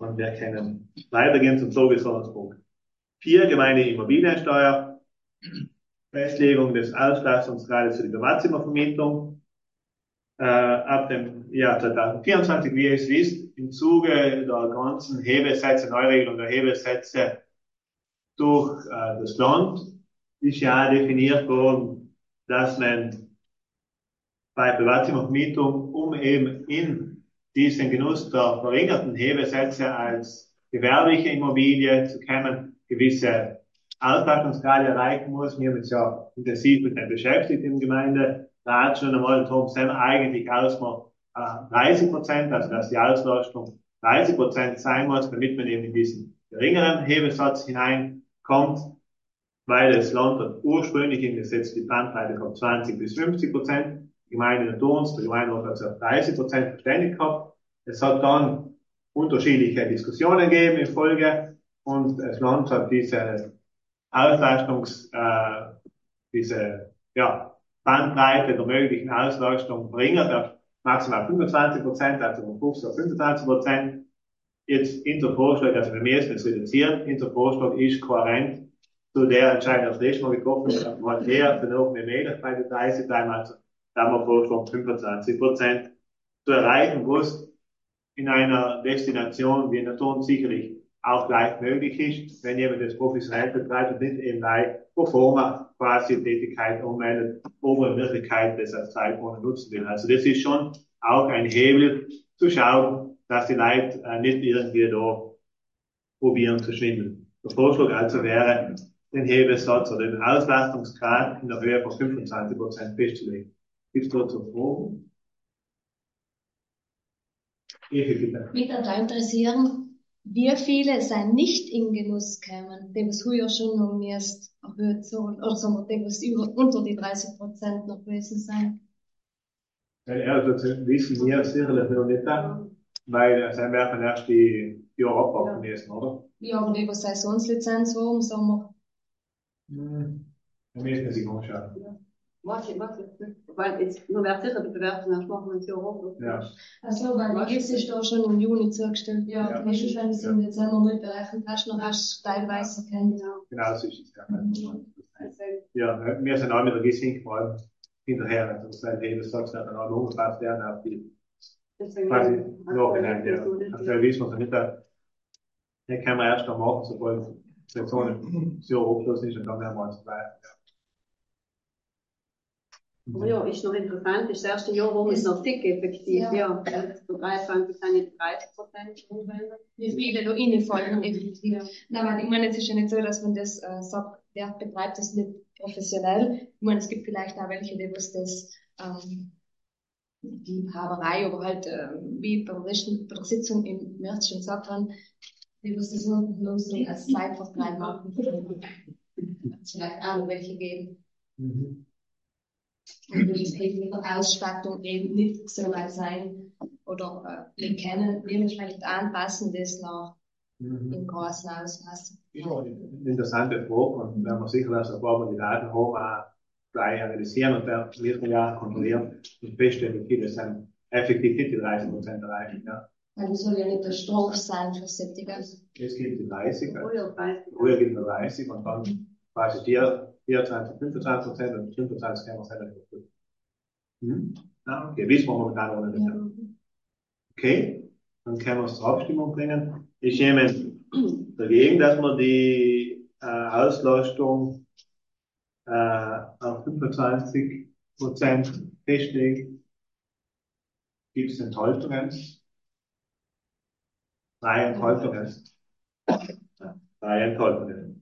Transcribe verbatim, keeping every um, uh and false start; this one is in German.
Und wir können weitergehen zum Tagesordnungspunkt vier, gemeine Immobiliensteuer, Festlegung des Auslastungsgrades für die Privatzimmervermietung. Äh, ab dem Jahr zweitausendvierundzwanzig, wie ihr es wisst, im Zuge der ganzen Hebesätze, Neuregelung der Hebesätze durch äh, das Land, ist ja definiert worden, dass man bei Privatzimmervermietung, um eben in diesen Genuss der verringerten Hebesätze als gewerbliche Immobilie zu kommen, gewisse Auslastungsgrade erreichen muss. Wir haben uns ja intensiv mit dem beschäftigt im Gemeinderat schon einmal. Darum sind wir eigentlich ausmacht äh, dreißig Prozent, also dass die Auslastung dreißig Prozent sein muss, damit man eben in diesen geringeren Hebesatz hineinkommt, weil das Land hat ursprünglich im Gesetz die Bandbreite gehabt zwanzig bis fünfzig Prozent. Die Gemeinde Dons, der Gemeinderat hat sich auf dreißig Prozent verständigt gehabt. Es hat dann unterschiedliche Diskussionen gegeben in Folge und das Land hat diese Auslastungs, äh, diese, ja, Bandbreite der möglichen Auslastung verringert auf maximal fünfundzwanzig Prozent, also von fünfzig auf fünfundzwanzig Prozent. Jetzt in der Vorschlag, also wir müssen es reduzieren, in der Vorschlag ist kohärent zu der Entscheidung, das letzte Mal getroffen hat, man hat eher danach eine Möglichkeit, dreißig bleiben, also da haben wir vorgeschlagen, fünfundzwanzig Prozent zu erreichen, was in einer Destination wie in der Ton sicherlich auch leicht möglich ist, wenn jemand das professionell betreibt und nicht eben gleich pro forma quasi Tätigkeit ummeldet, wo er in Wirklichkeit das als Zeitwohnen nutzen will. Also das ist schon auch ein Hebel zu schauen, dass die Leute äh, nicht irgendwie da probieren zu schwindeln. Der Vorschlag also wäre, den Hebesatz oder den Auslastungsgrad in der Höhe von fünfundzwanzig Prozent festzulegen. Gibt es dazu Fragen? Evi, bitte. Mich würde auch interessieren, wie viele sind nicht in Genuss gekommen, die was früher schon noch erst erhöht so, oder sagen wir, die was über, unter die dreißig Prozent noch gewesen sind. Ja, das wissen wir sicherlich noch nicht, weil es werden erst die Jahre abwarten müssen, oder? Ja, aber die was Saisonslizenz haben, sagen wir. Hm. Da müssen wir sich anschauen. Ja. Warte, warte, weil jetzt, man wird sicher die Bewertung erst machen, wenn es ja hoch ist. Ja. Also, weil die ist da schon im Juni zugestellt. Ja, Ja. hast du schon im Dezember nicht berechnet, hast du noch erst teilweise kennen. Genau. Genau, so ist es. Ja, Mhm. ja, wir sind auch mit der Gissing vor allem hinterher. Also, das heißt, jedes Satz hat dann auch noch angepasst werden auf die quasi Nachhinein. Ja. Also, wissen wir es nicht, da kann man erst noch machen, sobald die Saison so abgeschlossen ist und dann werden wir uns bleiben. Ja. Aber ja, ist noch interessant, ist das erste Jahr, wo man es noch dick effektiv, ja. Ja, von dreiundzwanzig sind jetzt dreißig Prozent umwenden. Wie viele da reinfallen, effektiv. Ja. Nein, weil ich meine, es ist ja nicht so, dass man das äh, sagt, wer betreibt das nicht professionell. Ich meine, es gibt vielleicht auch welche, die was das, ähm, die Haberei, aber halt, äh, wie beim letzten, bei der Sitzung im März schon gesagt haben, die was das nur, nur so als Zeitvertreib machen. Es vielleicht auch noch welche geben. Mhm. Und die technische Ausstattung eben nicht so weit sein oder äh, nicht kennen, dementsprechend anpassen das nach Mhm. im großen Ausmaß. Ja, interessante Frage und wenn wir sicher, dass ein paar die Daten haben, auch gleich analysieren und dann müssen wir ja kontrollieren und feststellen, wie viele sind effektiv nicht die dreißig Prozent erreichen. Ja. Weil das soll ja nicht der Strom sein für Sättiger. Es gibt die dreißig, Früher dreißig. früher gibt es dreißig und dann quasi vierundzwanzig, fünfundzwanzig Prozent und fünfundzwanzig können wir selber nicht erfüllen. Hm? Ah, okay, wissen wir momentan auch nicht. Ja. Okay, dann können wir es zur Abstimmung bringen. Ist jemand dagegen, dass wir die äh, Auslastung äh, auf fünfundzwanzig Prozent festlegen? Gibt es Enthaltungen? Drei Enthaltungen. Drei Enthaltungen.